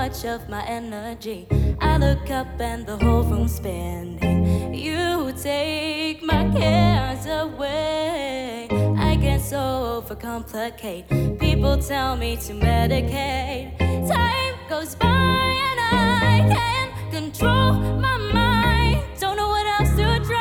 much of my energy. I look up and the whole room's spinning. You take my cares away. I get so overcomplicate. People tell me to medicate. Time goes by and I can't control my mind. Don't know what else to try.